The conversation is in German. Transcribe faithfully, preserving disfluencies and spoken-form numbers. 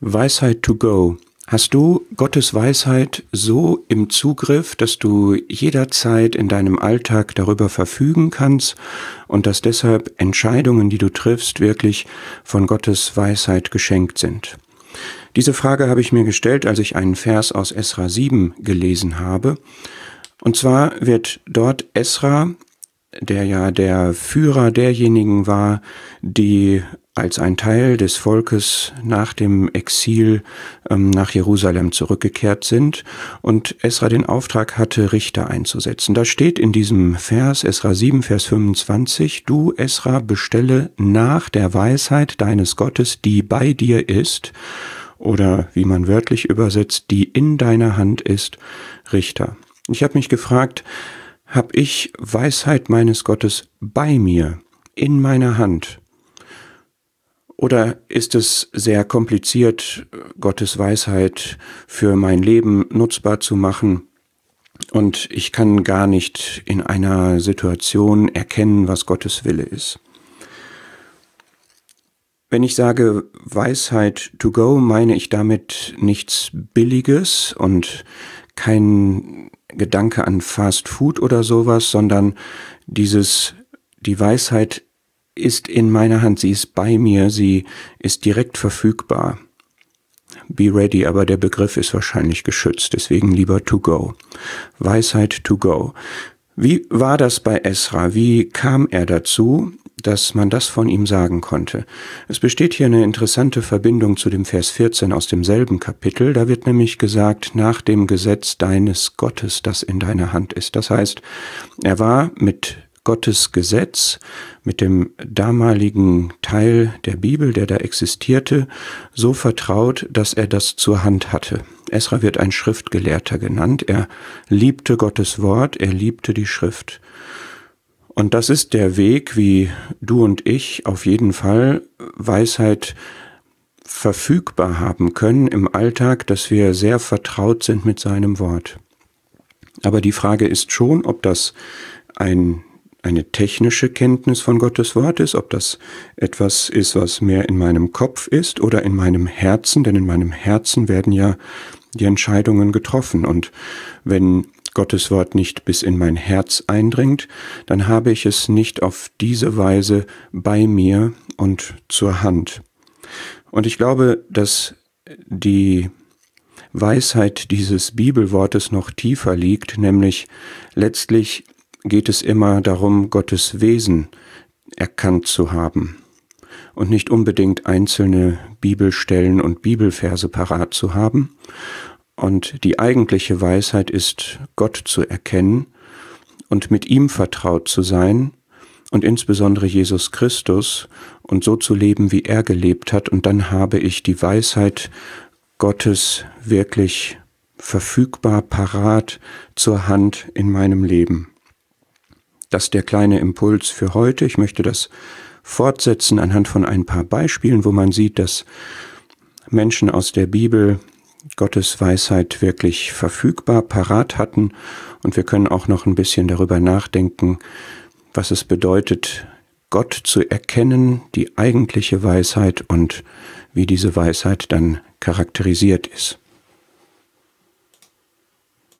Weisheit to go. Hast du Gottes Weisheit so im Zugriff, dass du jederzeit in deinem Alltag darüber verfügen kannst und dass deshalb Entscheidungen, die du triffst, wirklich von Gottes Weisheit geschenkt sind? Diese Frage habe ich mir gestellt, als ich einen Vers aus Esra sieben gelesen habe. Und zwar wird dort Esra, der ja der Führer derjenigen war, die als ein Teil des Volkes nach dem Exil ähm, nach Jerusalem zurückgekehrt sind und Esra den Auftrag hatte, Richter einzusetzen. Da steht in diesem Vers, Esra sieben, Vers fünfundzwanzig, du, Esra, bestelle nach der Weisheit deines Gottes, die bei dir ist, oder wie man wörtlich übersetzt, die in deiner Hand ist, Richter. Ich habe mich gefragt, habe ich Weisheit meines Gottes bei mir, in meiner Hand? Oder ist es sehr kompliziert, Gottes Weisheit für mein Leben nutzbar zu machen und ich kann gar nicht in einer Situation erkennen, was Gottes Wille ist? Wenn ich sage Weisheit to go, meine ich damit nichts Billiges und kein Gedanke an Fast Food oder sowas, sondern dieses, die Weisheit ist in meiner Hand, sie ist bei mir, sie ist direkt verfügbar. Be ready, aber der Begriff ist wahrscheinlich geschützt, deswegen lieber to go. Weisheit to go. Wie war das bei Esra? Wie kam er dazu, dass man das von ihm sagen konnte? Es besteht hier eine interessante Verbindung zu dem Vers vierzehn aus demselben Kapitel. Da wird nämlich gesagt, nach dem Gesetz deines Gottes, das in deiner Hand ist. Das heißt, er war mit Gottes Gesetz, mit dem damaligen Teil der Bibel, der da existierte, so vertraut, dass er das zur Hand hatte. Esra wird ein Schriftgelehrter genannt. Er liebte Gottes Wort, er liebte die Schrift. Und das ist der Weg, wie du und ich auf jeden Fall Weisheit verfügbar haben können im Alltag, dass wir sehr vertraut sind mit seinem Wort. Aber die Frage ist schon, ob das ein eine technische Kenntnis von Gottes Wort ist, ob das etwas ist, was mehr in meinem Kopf ist oder in meinem Herzen, denn in meinem Herzen werden ja die Entscheidungen getroffen. Und wenn Gottes Wort nicht bis in mein Herz eindringt, dann habe ich es nicht auf diese Weise bei mir und zur Hand. Und ich glaube, dass die Weisheit dieses Bibelwortes noch tiefer liegt, nämlich letztlich geht es immer darum, Gottes Wesen erkannt zu haben und nicht unbedingt einzelne Bibelstellen und Bibelverse parat zu haben. Und die eigentliche Weisheit ist, Gott zu erkennen und mit ihm vertraut zu sein und insbesondere Jesus Christus und so zu leben, wie er gelebt hat. Und dann habe ich die Weisheit Gottes wirklich verfügbar, parat zur Hand in meinem Leben. Das ist der kleine Impuls für heute. Ich möchte das fortsetzen anhand von ein paar Beispielen, wo man sieht, dass Menschen aus der Bibel Gottes Weisheit wirklich verfügbar, parat hatten. Und wir können auch noch ein bisschen darüber nachdenken, was es bedeutet, Gott zu erkennen, die eigentliche Weisheit und wie diese Weisheit dann charakterisiert ist.